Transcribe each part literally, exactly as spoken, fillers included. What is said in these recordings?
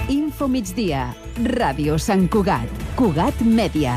Info migdia. Ràdio Sant Cugat. Cugat Mèdia.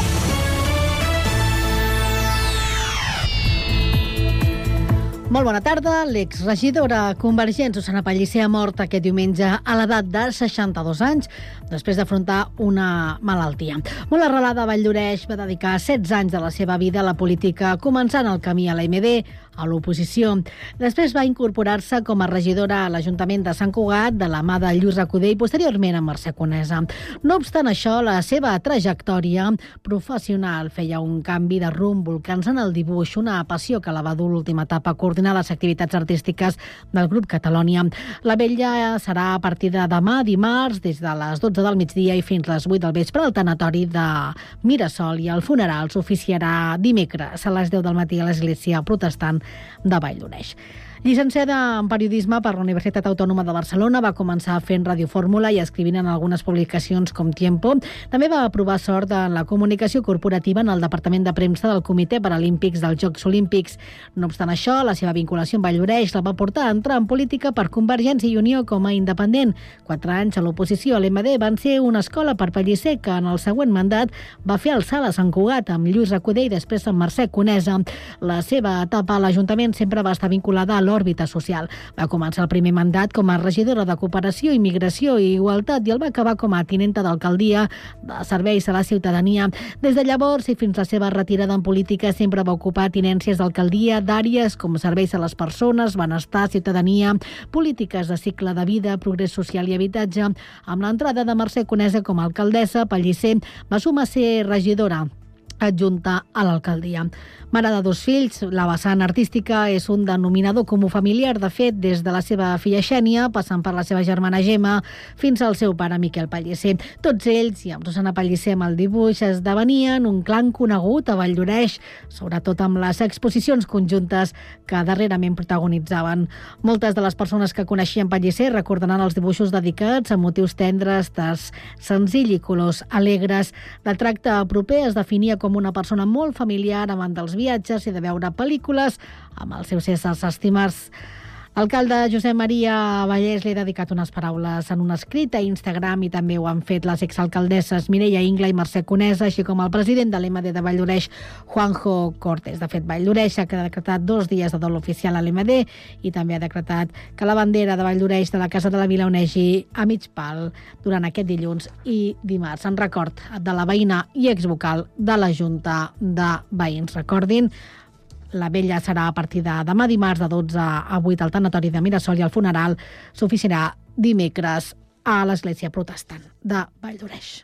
Molt bona tarda. L'exregidora convergent Susana Pellicer ha mort aquest diumenge a l'edat de seixanta-dos anys després d'afrontar una malaltia. Molt arrelada a Valldoreix, va dedicar setze anys de la seva vida a la política, començant el camí a l'A M D, a l'oposició. Després va incorporar-se com a regidora a l'Ajuntament de Sant Cugat de la mà de Lluís Recoder i posteriorment a Mercè Conesa. No obstant això, la seva trajectòria professional feia un canvi de rumb, volcant-se en el dibuix, una passió que la va dur l'última etapa a coordinar les activitats artístiques del grup Catalònia. La vetlla serà a partir de demà, dimarts, des de les dotze del migdia i fins les vuit del vespre al tanatori de Mirasol, i el funeral s'oficiarà dimecres a les deu del matí a l'Església Protestant de Valldoreix. Llicenciada en periodisme per la Universitat Autònoma de Barcelona, va començar fent radiofórmula i escrivint en algunes publicacions com Tiempo. També va provar sort en la comunicació corporativa en el Departament de Premsa del Comitè Paralímpics dels Jocs Olímpics. No obstant això, la seva vinculació amb Valldoreix la va portar a entrar en política per Convergència i Unió com a independent. Quatre anys a l'oposició a l'E M D van ser una escola per Pellicer que en el següent mandat va fer el salt a Sant Cugat amb Lluís Recoder i després amb Mercè Conesa. La seva etapa a l'Ajuntament sempre va estar vinculada a l'òrbita social. Va començar el primer mandat com a regidora de Cooperació, Immigració i Igualtat i el va acabar com a tinenta d'alcaldia de Serveis a la Ciutadania. Des de llavors i fins la seva retirada en política sempre va ocupar tinències d'alcaldia d'àrees com serveis a les persones, benestar, ciutadania, polítiques de cicle de vida, progrés social i habitatge. Amb l'entrada de Mercè Conesa com a alcaldessa, Pellicer va sumar a ser regidora adjunta a l'alcaldia. Mare de dos fills, la vessant artística és un denominador comú familiar. De fet, des de la seva filla Xènia, passant per la seva germana Gemma, fins al seu pare Miquel Pellicer. Tots ells, i amb Susana Pellicer amb el dibuix, esdevenien un clan conegut a Valldoreix, sobretot amb les exposicions conjuntes que darrerament protagonitzaven. Moltes de les persones que coneixien Pellicer recordaran els dibuixos dedicats a motius tendres, tas senzill i colors alegres. De tracte proper es definia com una persona molt familiar, amant dels viatges i de veure pel·lícules amb els seus éssers estimats. L'alcalde Josep Maria Vallès li ha dedicat unes paraules en un escrit a Instagram i també ho han fet les exalcaldesses Mireia Ingla i Mercè Conesa, així com el president de l'E M D de Valldoreix, Juanjo Cortés. De fet, Valldoreix ha decretat dos dies de dol oficial a l'E M D i també ha decretat que la bandera de Valldoreix de la Casa de la Vila onegi a mig pal durant aquest dilluns i dimarts, en record de la veïna i exvocal de la Junta de Veïns. Recordin, la vetlla serà a partir de demà dimarts de dotze a vuit al tanatori de Mirasol i el funeral s'oficiarà dimecres a l'Església Protestant de Valldoreix.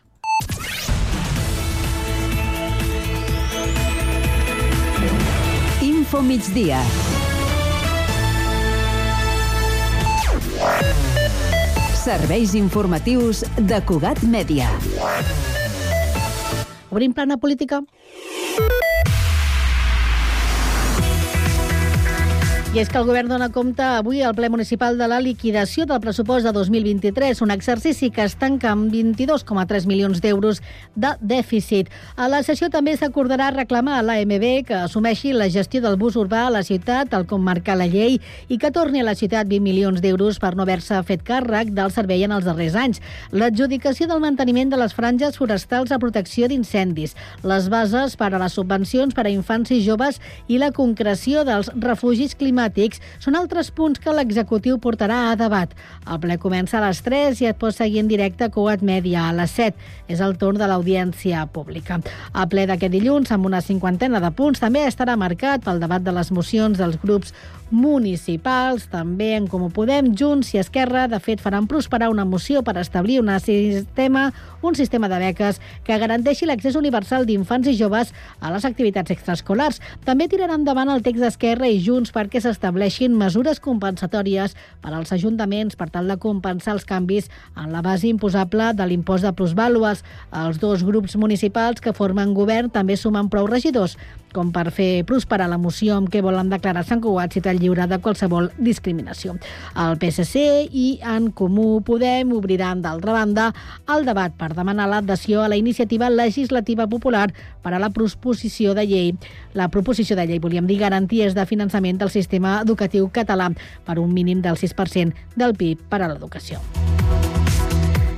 Info migdia. Serveis informatius de Cugat Mèdia. Obrim plana política. I és que el govern dona compte avui al ple municipal de la liquidació del pressupost de dos mil vint-i-tres, un exercici que es tanca amb vint-i-dos coma tres milions d'euros de dèficit. A la sessió també s'acordarà reclamar a l'A M B que assumeixi la gestió del bus urbà a la ciutat, tal com marca la llei, i que torni a la ciutat vint milions d'euros per no haver-se fet càrrec del servei en els darrers anys. L'adjudicació del manteniment de les franges forestals a protecció d'incendis, les bases per a les subvencions per a infants i joves i la concreció dels refugis climàtics són altres punts que l'executiu portarà a debat. El ple comença a les tres i et pots seguir en directe a Cugat Mèdia. A les set és el torn de l'audiència pública. El ple d'aquest dilluns, amb una cinquantena de punts, també estarà marcat pel debat de les mocions dels grups municipals. També en Comú Podem, Junts i Esquerra, de fet, faran prosperar una moció per establir una sistema, un sistema de beques que garanteixi l'accés universal d'infants i joves a les activitats extraescolars. També tirarà endavant el text d'Esquerra i Junts perquè s'estableixin mesures compensatòries per als ajuntaments per tal de compensar els canvis en la base imposable de l'impost de plusvàlues. Els dos grups municipals que formen govern també sumen prou regidors com per fer prosperar la moció amb què volen declarar Sant Cugat ciutat lliure de qualsevol discriminació. El P S C i en Comú Podem obriran, d'altra banda, el debat per demanar l'adhesió a la iniciativa legislativa popular per a la proposició de llei. La proposició de llei, volíem dir, garanties de finançament del sistema educatiu català per un mínim del sis per cent del P I B per a l'educació.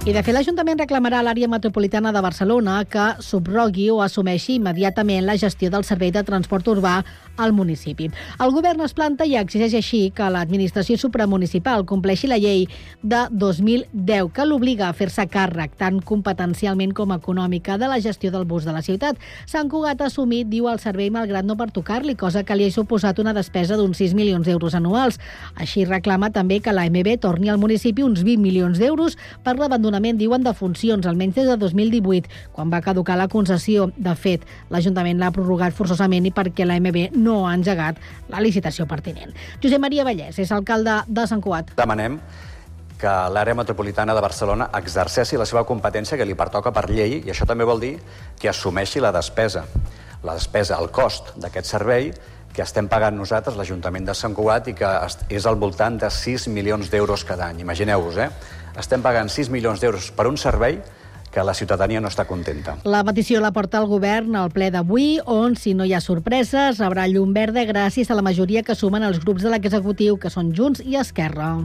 I, de fet, l'Ajuntament reclamarà a l'àrea metropolitana de Barcelona que subrogui o assumeixi immediatament la gestió del servei de transport urbà al municipi. El govern es planta i exigeix així que l'administració supramunicipal compleixi la llei de dos mil deu, que l'obliga a fer-se càrrec, tant competencialment com econòmica, de la gestió del bus de la ciutat. Sant Cugat ha assumit, diu, el servei malgrat no pertocar-li, cosa que li ha suposat una despesa d'uns sis milions d'euros anuals. Així reclama també que l'A M B torni al municipi uns vint milions d'euros per l'abandonament, diuen, de funcions, almenys des de dos mil divuit, quan va caducar la concessió. De fet, l'Ajuntament l'ha prorrogat forçosament i perquè l'A M B no ha engegat la licitació pertinent. Josep Maria Vallès és alcalde de Sant Cugat. Demanem que l'àrea metropolitana de Barcelona exerceixi la seva competència que li pertoca per llei, i això també vol dir que assumeixi la despesa. La despesa, el cost d'aquest servei que estem pagant nosaltres, l'Ajuntament de Sant Cugat, i que és al voltant de sis milions d'euros cada any. Imagineu-vos, eh? Estem pagant sis milions d'euros per un servei que la ciutadania no està contenta. La petició la porta el govern al ple d'avui, on, si no hi ha sorpreses, rebrà llum verda gràcies a la majoria que sumen els grups de l'executiu, que són Junts i Esquerra.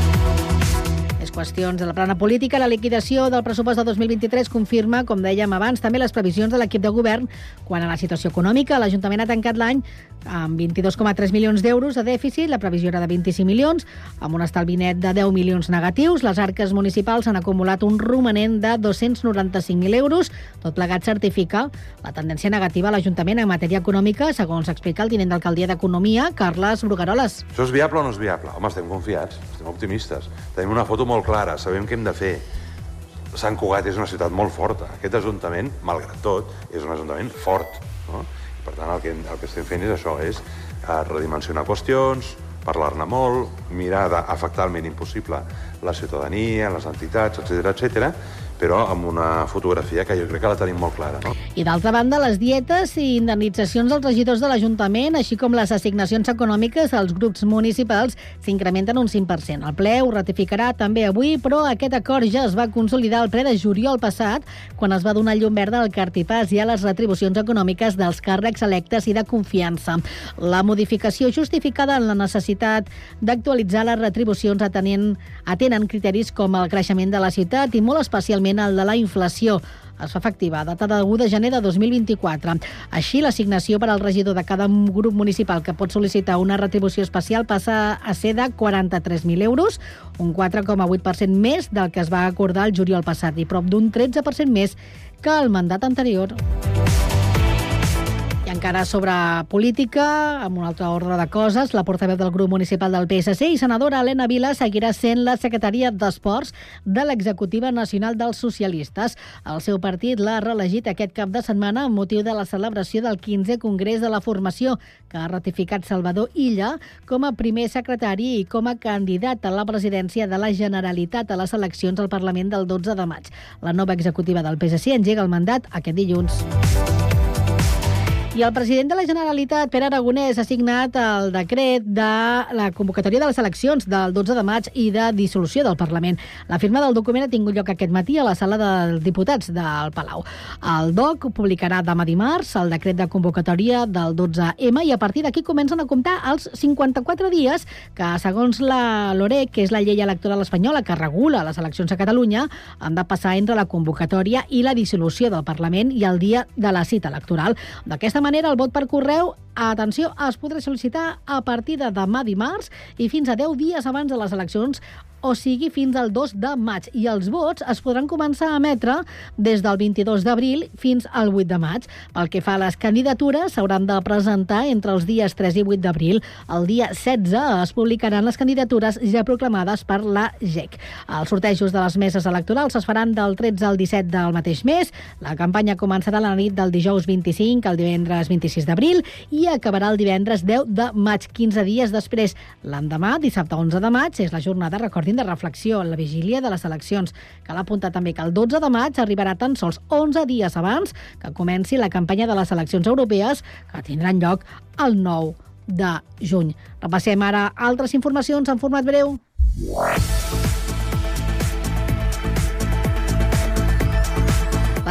Més qüestions de la plana política. La liquidació del pressupost de dos mil vint-i-tres confirma, com dèiem abans, també les previsions de l'equip de govern quant a la situació econòmica. L'Ajuntament ha tancat l'any amb vint-i-dos coma tres milions d'euros de dèficit, la previsió era de vint-i-cinc milions, amb un estalvi net de deu milions negatius. Les arques municipals han acumulat un romanent de dos-cents noranta-cinc mil euros. Tot plegat certifica la tendència negativa a l'Ajuntament en matèria econòmica, segons explica el tinent d'alcaldia d'Economia, Carles Brugueroles. Això és viable o no és viable? Home, estem confiats, estem optimistes. Tenim una foto molt clara, sabem què hem de fer. Sant Cugat és una ciutat molt forta. Aquest Ajuntament, malgrat tot, és un Ajuntament fort, no? Per tant, el que, el que estem fent és això, és redimensionar qüestions, parlar-ne molt, mirar d'afectar el mínim possible la ciutadania, les entitats, etcètera, etcètera, però amb una fotografia que jo crec que la tenim molt clara, no? I d'altra banda, les dietes i indemnitzacions dels regidors de l'Ajuntament, així com les assignacions econòmiques als grups municipals, s'incrementen un cinc per cent. El ple ho ratificarà també avui, però aquest acord ja es va consolidar al ple de juliol passat, quan es va donar llum verda al cartipàs i a les retribucions econòmiques dels càrrecs electes i de confiança. La modificació justificada en la necessitat d'actualitzar les retribucions atenent, atenen criteris com el creixement de la ciutat i molt especialment el de la inflació. Es fa efectiva a data de u de gener de dos mil vint-i-quatre. Així, l'assignació per al regidor de cada grup municipal que pot sol·licitar una retribució especial passa a ser de quaranta-tres mil euros, un quatre coma vuit per cent més del que es va acordar el juliol passat i prop d'un tretze per cent més que el mandat anterior. I encara sobre política, amb un altre ordre de coses, la portaveu del grup municipal del P S C i senadora Helena Vila seguirà sent la secretària d'Esports de l'Executiva Nacional dels Socialistes. El seu partit l'ha reelegit aquest cap de setmana amb motiu de la celebració del quinzè Congrés de la Formació, que ha ratificat Salvador Illa com a primer secretari i com a candidat a la presidència de la Generalitat a les eleccions al Parlament del dotze de maig. La nova executiva del P S C engega el mandat aquest dilluns. I el president de la Generalitat, Pere Aragonès, ha signat el decret de la convocatòria de les eleccions del dotze de maig i de dissolució del Parlament. La firma del document ha tingut lloc aquest matí a la sala dels diputats del Palau. El D O C publicarà demà dimarts el decret de convocatòria del dotze eme i a partir d'aquí comencen a comptar els cinquanta-quatre dies que, segons la LOREC, que és la llei electoral espanyola que regula les eleccions a Catalunya, han de passar entre la convocatòria i la dissolució del Parlament i el dia de la cita electoral. D'aquesta manera, el vot per correu, atenció, es podrà sol·licitar a partir de demà dimarts i fins a deu dies abans de les eleccions, o sigui, fins al dos de maig. I els vots es podran començar a emetre des del vint-i-dos d'abril fins al vuit de maig. Pel que fa a les candidatures, s'hauran de presentar entre els dies tres i vuit d'abril. El dia setze es publicaran les candidatures ja proclamades per la G E C. Els sortejos de les meses electorals es faran del tretze al disset del mateix mes. La campanya començarà la nit del dijous vint-i-cinc al divendres vint-i-sis d'abril i acabarà el divendres deu de maig, quinze dies després. L'endemà, dissabte onze de maig, és la jornada, recordin, de reflexió, la vigília de les eleccions. Cal apuntar també que el dotze de maig arribarà tan sols onze dies abans que comenci la campanya de les eleccions europees, que tindran lloc el nou de juny. Repassem ara altres informacions en format breu.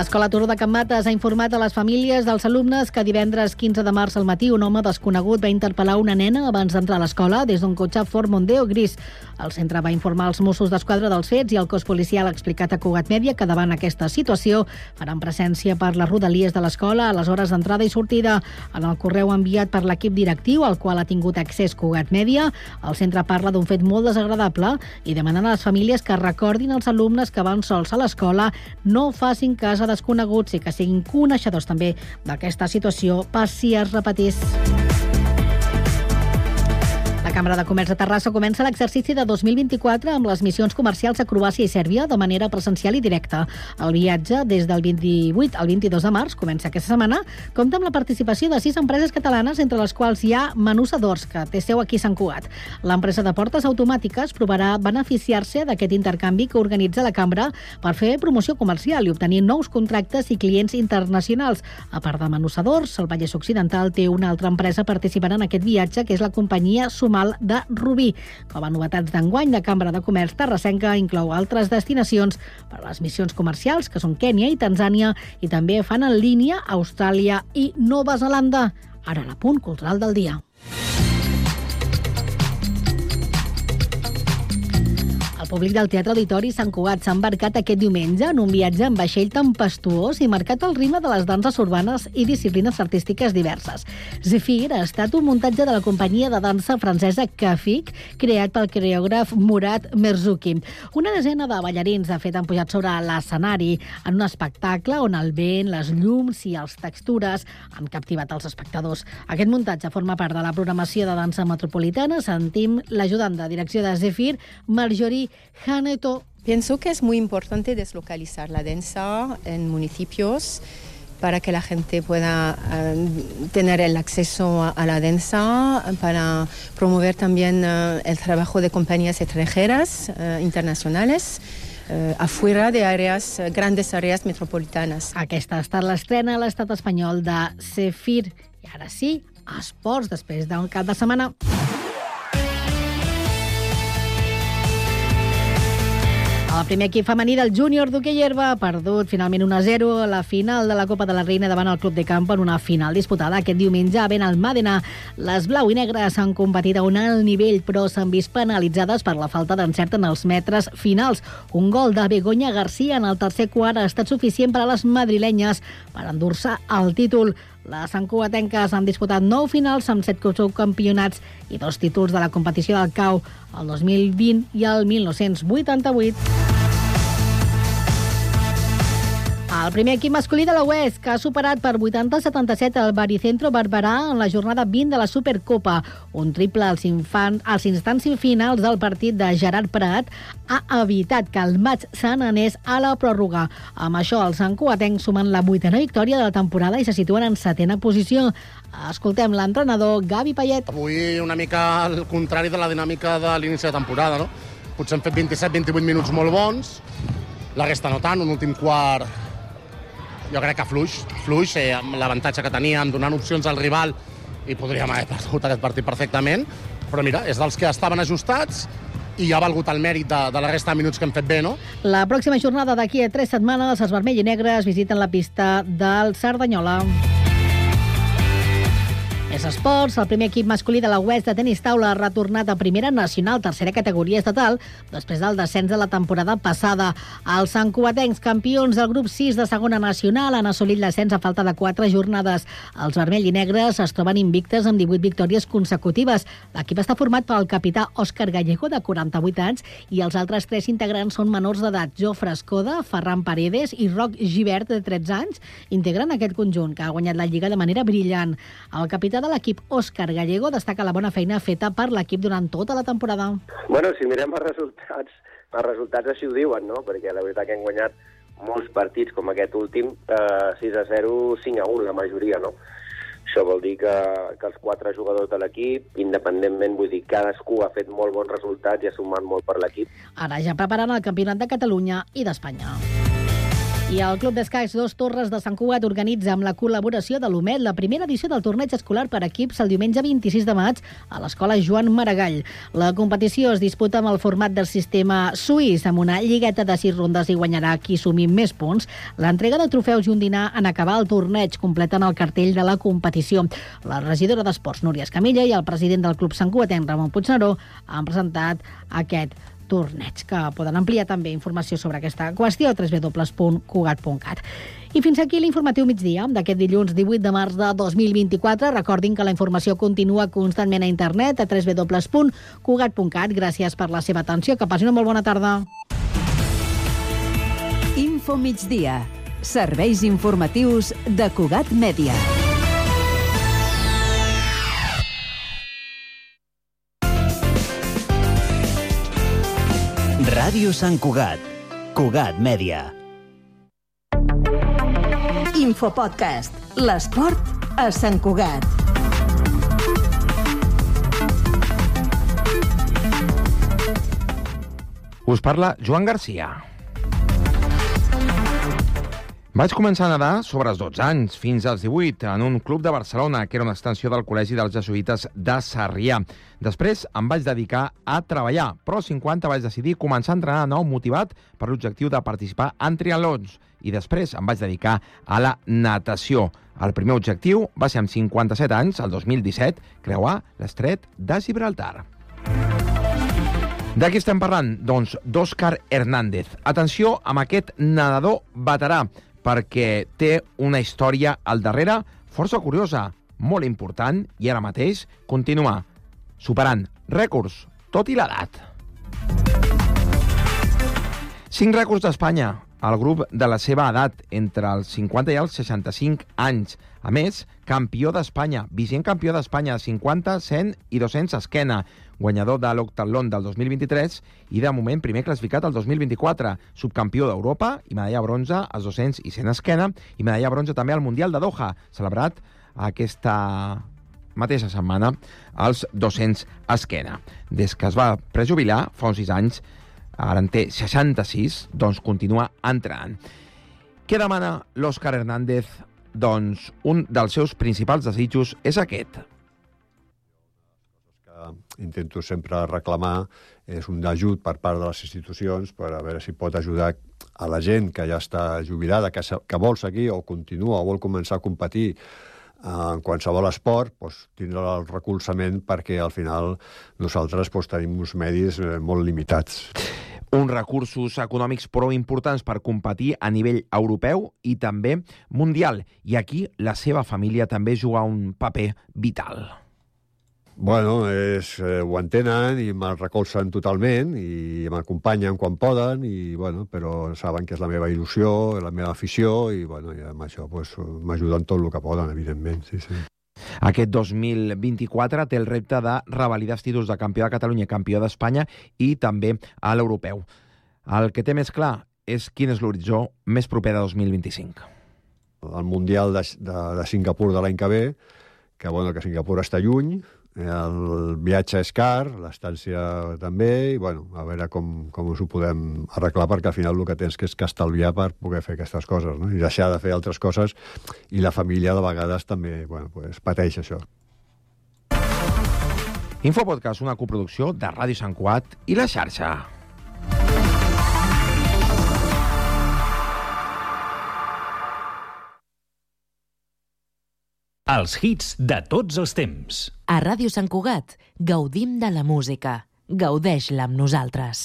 L'Escola Turó de Can Mates ha informat a les famílies dels alumnes que divendres quinze de març al matí un home desconegut va interpel·lar una nena abans d'entrar a l'escola des d'un cotxe Ford Mondeo gris. El centre va informar els Mossos d'Esquadra dels fets i el cos policial ha explicat a Cugat Mèdia que davant aquesta situació faran presència per les rodalies de l'escola a les hores d'entrada i sortida. En el correu enviat per l'equip directiu, al qual ha tingut accés Cugat Mèdia, el centre parla d'un fet molt desagradable i demanen a les famílies que recordin als alumnes que van sols a l'escola, no facin cas a desconeguts i que siguin coneixedors també d'aquesta situació per si es repetís. La Cambra de Comerç de Terrassa comença l'exercici de dos mil vint-i-quatre amb les missions comercials a Croàcia i Sèrbia de manera presencial i directa. El viatge des del vint-i-vuit al vint-i-dos de març comença aquesta setmana, compta amb la participació de sis empreses catalanes, entre les quals hi ha Manusadors, que té seu aquí a Sant Cugat. L'empresa de portes automàtiques provarà beneficiar-se d'aquest intercanvi que organitza la Cambra per fer promoció comercial i obtenir nous contractes i clients internacionals. A part de Manusadors, el Vallès Occidental té una altra empresa participant en aquest viatge, que és la companyia Sumal de Rubí. Com a novetats d'enguany, la Cambra de Comerç terrassenca inclou altres destinacions per a les missions comercials, que són Kènia i Tanzània, i també fan en línia Austràlia i Nova Zelanda. Ara l'apunt cultural del dia. El públic del Teatre Auditori Sant Cugat s'ha embarcat aquest diumenge en un viatge en vaixell tempestuós i marcat al ritme de les danses urbanes i disciplines artístiques diverses. Zephyr ha estat un muntatge de la companyia de dansa francesa Kafik, creat pel coreògraf Murat Merzouki. Una desena de ballarins, de fet, han pujat sobre l'escenari en un espectacle on el vent, les llums i les textures han captivat els espectadors. Aquest muntatge forma part de la programació de dansa metropolitana. Sentim l'ajudant de direcció de Zephyr, Marjorie Haneto. Pienso que es muy importante deslocalizar la danza en municipios para que la gente pueda uh, tener el acceso a, a la danza, para promover también uh, el trabajo de compañías extranjeras, uh, internacionales, uh, afuera de áreas, uh, grandes áreas metropolitanas. Aquesta ha estat l'estrena a l'estat espanyol de Zephyr. I ara sí, esports, després d'un cap de setmana. El primer equip femení del júnior d'hoquei herba ha perdut finalment un a zero a la final de la Copa de la Reina davant el Club de Campo en una final disputada aquest diumenge a Benalmàdena. Les blau i negres han competit a un alt nivell, però s'han vist penalitzades per la falta d'encert en els metres finals. Un gol de Begoña García en el tercer quart ha estat suficient per a les madrilenyes per endur-se el títol. Les santcugatenques han disputat nou finals amb set campionats i dos títols de la competició del C A U, el dos mil vint i el mil nou-cents vuitanta-vuit. El primer equip masculí de la U E S, que ha superat per vuitanta a setanta-set el Baricentro Barberà en la jornada vint de la Supercopa. Un triple als, infant, als instants finals del partit de Gerard Prat ha evitat que el maig se n'anés a la pròrroga. Amb això, els santcugatencs sumen la vuitena victòria de la temporada i se situen en setena posició. Escoltem l'entrenador Gavi Payet. Avui una mica al contrari de la dinàmica de l'inici de temporada, no? Potser hem fet vint-i-set vint-i-vuit minuts molt bons, la resta no tant, un últim quart jo crec que fluix, fluix, eh, amb l'avantatge que teníem, donant opcions al rival, i podríem haver perdut aquest partit perfectament, però mira, és dels que estaven ajustats i ha valgut el mèrit de, de la resta de minuts que hem fet bé, no? La pròxima jornada d'aquí a tres setmanes, els vermells i negres visiten la pista del Cerdanyola. És esports. El primer equip masculí de la U E S de tenis taula ha retornat a primera nacional, tercera categoria estatal, després del descens de la temporada passada. Els santcugatencs, campions del grup sis de segona nacional, han assolit l'ascens a falta de quatre jornades. Els vermells i negres es troben invictes amb divuit victòries consecutives. L'equip està format pel capità Òscar Gallego, de quaranta-vuit anys, i els altres tres integrants són menors d'edat: Jofre Escoda, Ferran Paredes i Roc Gibert, de tretze anys, integren aquest conjunt, que ha guanyat la Lliga de manera brillant. El capità de l'equip, Òscar Gallego, destaca la bona feina feta per l'equip durant tota la temporada. Bueno, si mirem els resultats, els resultats així ho diuen, no? Perquè la veritat que hem guanyat molts partits, com aquest últim, eh, sis a zero, cinc a un, la majoria, no? Això vol dir que, que els quatre jugadors de l'equip, independentment, vull dir, cadascú ha fet molt bons resultats i ha sumat molt per l'equip. Ara ja preparant el Campionat de Catalunya i d'Espanya. I el Club d'Escacs Dos Torres de Sant Cugat organitza amb la col·laboració de l'U M E D la primera edició del torneig escolar per equips el diumenge vint-i-sis de maig a l'Escola Joan Maragall. La competició es disputa amb el format del sistema suís, amb una lligueta de sis rondes i guanyarà qui sumi més punts. L'entrega de trofeus i un dinar en acabar el torneig completen el cartell de la competició. La regidora d'Esports, Núria Escamilla, i el president del Club Sant Cugatenc, Ramon Puigneró, han presentat aquest torneig, que poden ampliar també informació sobre aquesta qüestió a w w w punt cugat punt cat. I fins aquí l'informatiu migdia d'aquest dilluns divuit de març de dos mil vint-i-quatre. Recordin que la informació continua constantment a internet a w w w punt cugat punt cat. Gràcies per la seva atenció. Que passin una molt bona tarda. Info migdia. Serveis informatius de Cugat Mèdia. Ràdio Sant Cugat, Cugat Mèdia. Infopodcast. L'esport a Sant Cugat. Us parla Joan Garcia. Vaig començar a nedar sobre els dotze anys, fins als divuit, en un club de Barcelona, que era una extensió del Col·legi dels Jesuïtes de Sarrià. Després em vaig dedicar a treballar, però als cinquanta vaig decidir començar a entrenar de nou, motivat per l'objectiu de participar en triatlons. I després em vaig dedicar a la natació. El primer objectiu va ser amb cinquanta-set anys, el dos mil disset, creuar l'estret de Gibraltar. De qui estem parlant? Doncs d'Òscar Hernández. Atenció amb aquest nedador veterà, perquè té una història al darrere força curiosa, molt important, i ara mateix continua superant rècords, tot i l'edat. Cinc rècords d'Espanya, el grup de la seva edat, entre els cinquanta i els seixanta-cinc anys. A més, campió d'Espanya, vigent campió d'Espanya de cinquanta, cent i dos-cents esquena, guanyador de l'Octatlon del dos mil vint-i-tres i, de moment, primer classificat el dos mil vint-i-quatre, subcampió d'Europa i medalla bronze als dos-cents i cent esquena i medalla bronze també al Mundial de Doha, celebrat aquesta mateixa setmana als dos-cents esquena. Des que es va prejubilar fa uns sis anys, ara en té seixanta-sis, doncs continua entrenant. Què demana l'Òscar Hernández? Doncs un dels seus principals desitjos és aquest. Intento sempre reclamar és un ajut per part de les institucions per a veure si pot ajudar a la gent que ja està jubilada, que, que vol seguir o continua o vol començar a competir en qualsevol esport, doncs, tindre el recolzament perquè al final nosaltres doncs, tenim uns medis molt limitats. Uns recursos econòmics prou importants per competir a nivell europeu i també mundial. I aquí la seva família també juga un paper vital. Bueno, és, eh, ho entenen i me'l recolzen totalment i m'acompanyen quan poden, i, bueno, però saben que és la meva il·lusió, la meva afició, i, bueno, i amb això pues, m'ajuden tot el que poden, evidentment. Sí, sí. Aquest dos mil vint-i-quatre té el repte de revalidar els títols de campió de Catalunya i campió d'Espanya i també a l'europeu. El que té més clar és quin és l'horitzó més proper de dos mil vint-i-cinc. El Mundial de, de, de Singapur de l'any que ve, que, bueno, que Singapur està lluny, el viatge és car, l'estància també, i bueno, a veure com, com us ho podem arreglar, perquè al final el que tens que és que estalviar per poder fer aquestes coses, no? I deixar de fer altres coses, i la família de vegades també, bueno, pues, pateix això. Infopodcast, una coproducció de Ràdio Sant Cugat i La Xarxa. Els hits de tots els temps. A Ràdio Sant Cugat gaudim de la música. Gaudeix-la amb nosaltres.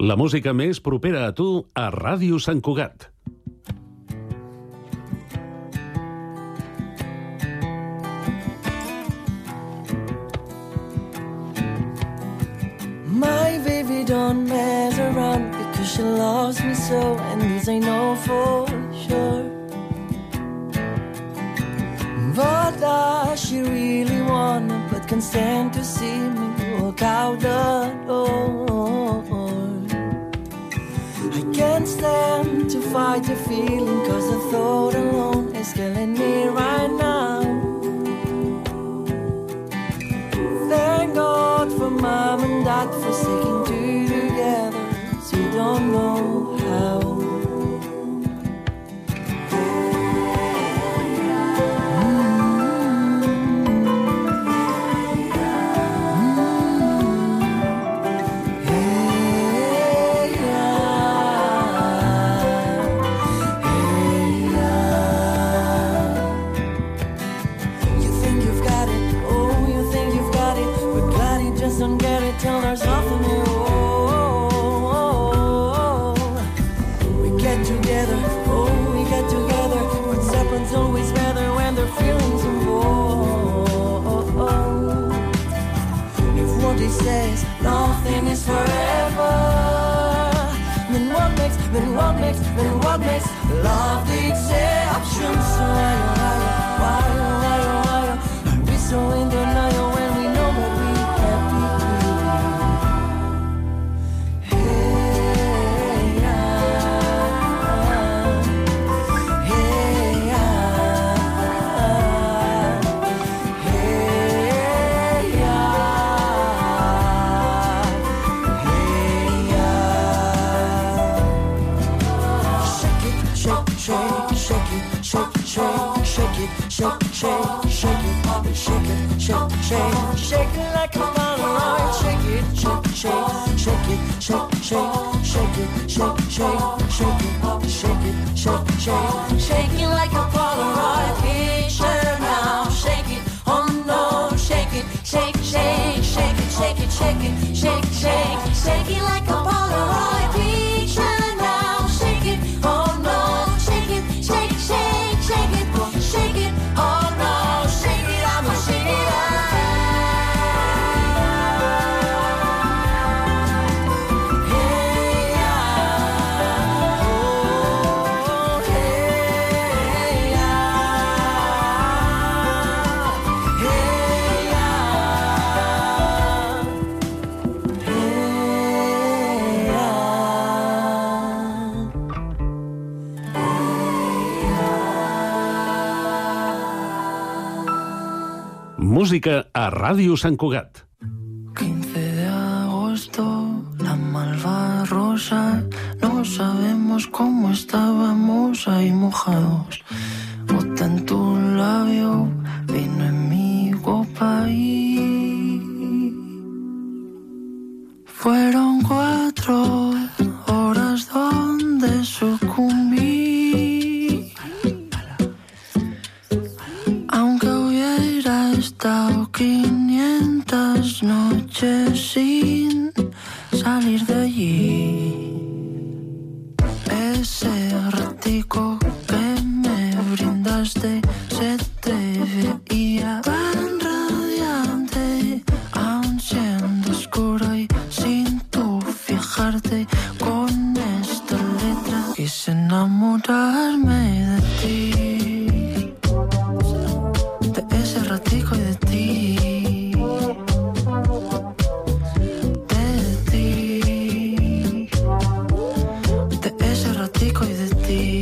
La música més propera a tu a Ràdio Sant Cugat. My baby don't mess around because she loves me so, and this I know for sure. But does she really wanna, but can't stand to see me walk out the door. I can't stand to fight the feeling, cause the thought alone is killing me right now. Thank God for mom and dad for sticking two together, so you don't know how. Till there's nothing new. Oh, oh, oh. We get together, oh, we get together. What's happen's always better when their feelings involved. If what he says, nothing is forever, then what makes, then what makes, then what makes love the exception? So why, oh, why, oh, why, oh, why, oh, are we so in denial when we know that we can't be? Shake, shake, shake it, pop it, shake it, shake, shake, shake it like a Polaroid. Shake it, shake, shake, shake it, shake, shake, shake it, shake, shake, shake it, pop it, shake it, shake, shake, shake it like a Polaroid picture now. Shake it, oh no, shake it, shake, shake, shake it, shake it, shake it, shake, shake, shake it like a Polaroid picture now. Shake it, oh no, shake it, shake, shake, shake it, shake it. Oh no, shake it, I'ma shake it up. Hey, yeah. Oh, hey, yeah. Hey, yeah. Hey, Música a Ràdio Sant Cugat. quince de agosto, la malva rosa, no sabemos cómo estábamos ahí mojados. Gota en tu labio, vino en mi copa y fueron cuatro horas donde sucumbí. Aunque hubiera estado quinientas noches sin salir de allí, ese ratico que me brindaste se te veía tan radiante, aun siendo oscuro y sin tú fijarte. Con esta letra quise enamorarme de ti, de ese ratico y de ti, de ti, de ese ratico y de ti.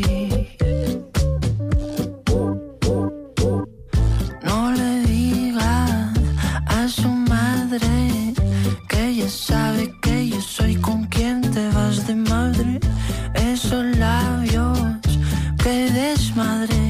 No le diga a su madre que ella sabe que yo soy con quien te vas de madre. Esos labios que desmadre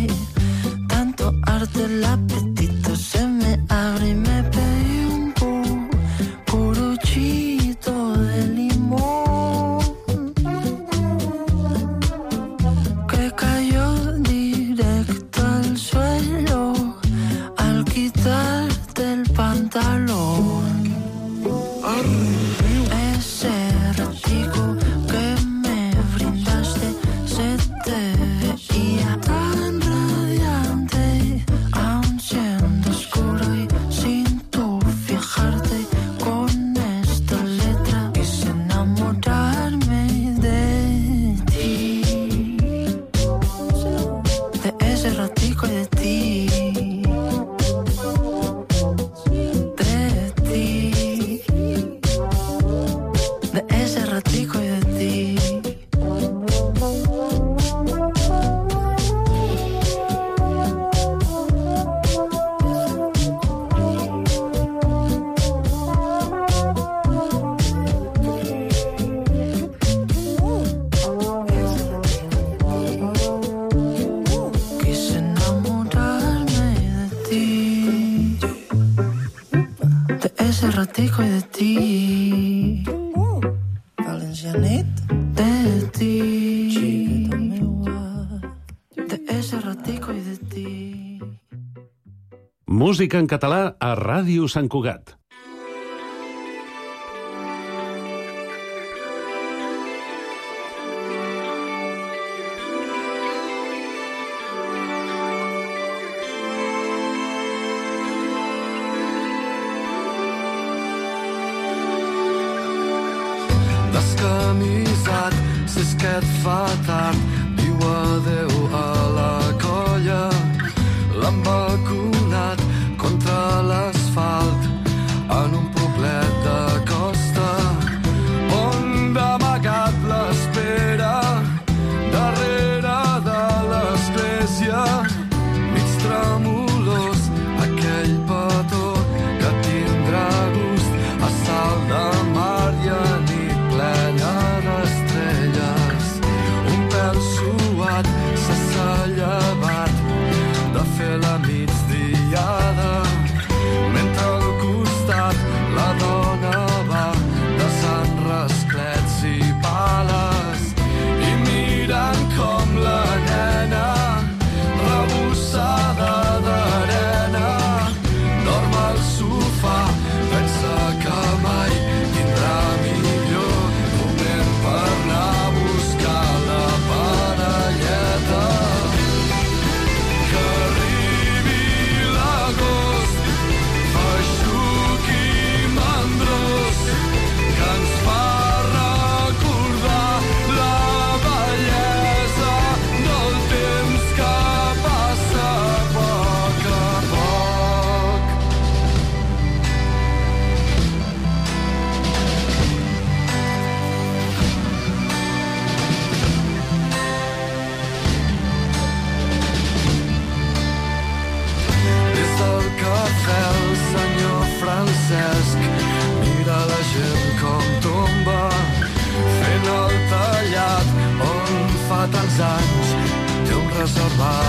ratico de ti. Valencianit de ti. Chiquita meua, de ese ratico y de ti. Música en català a Ràdio Sant Cugat. Descamisat, si és que et fa tard, diu adeu a la colla. L'han vacunat contra l'asfalt en un poblet de costa on d'amagat l'espera darrere de l'església. Mig tremolós, aquell petó que tindrà gust a sal de mar i a nit plena d'estrelles. Un pèl suat s'ha llevat de fer la migdiada, mentre al costat la dona va desant rasclets i pales i mirant com la nena rebussada d'arena dorm al sofà, pensa que mai tindrà millor moment per anar a buscar la parelleta. Que arribi l'agost, feixuc i mandrós, que ens fa recordar la bellesa del temps que passa a poc a poc. Des del cafè el senyor Francesc mira la gent com tomba, fent el tallat on fa tants anys té un reservat